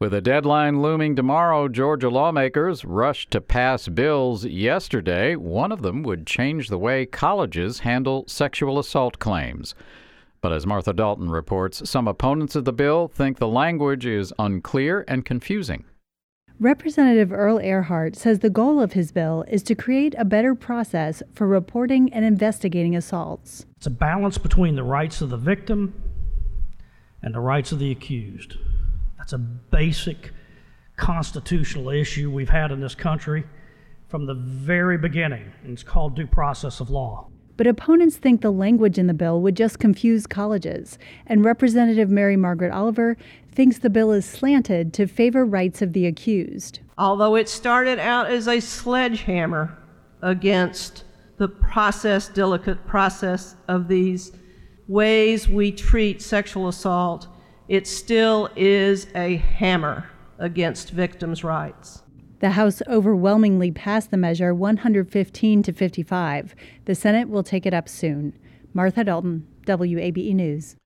With a deadline looming tomorrow, Georgia lawmakers rushed to pass bills yesterday. One of them would change the way colleges handle sexual assault claims. But as Martha Dalton reports, some opponents of the bill think the language is unclear and confusing. Representative Earl Earhart says the goal of his bill is to create a better process for reporting and investigating assaults. It's a balance between the rights of the victim and the rights of the accused. That's a basic constitutional issue we've had in this country from the very beginning, and it's called due process of law. But opponents think the language in the bill would just confuse colleges, and Representative Mary Margaret Oliver thinks the bill is slanted to favor rights of the accused. Although it started out as a sledgehammer against the delicate process of these ways we treat sexual assault, it still is a hammer against victims' rights. The House overwhelmingly passed the measure 115 to 55. The Senate will take it up soon. Martha Dalton, WABE News.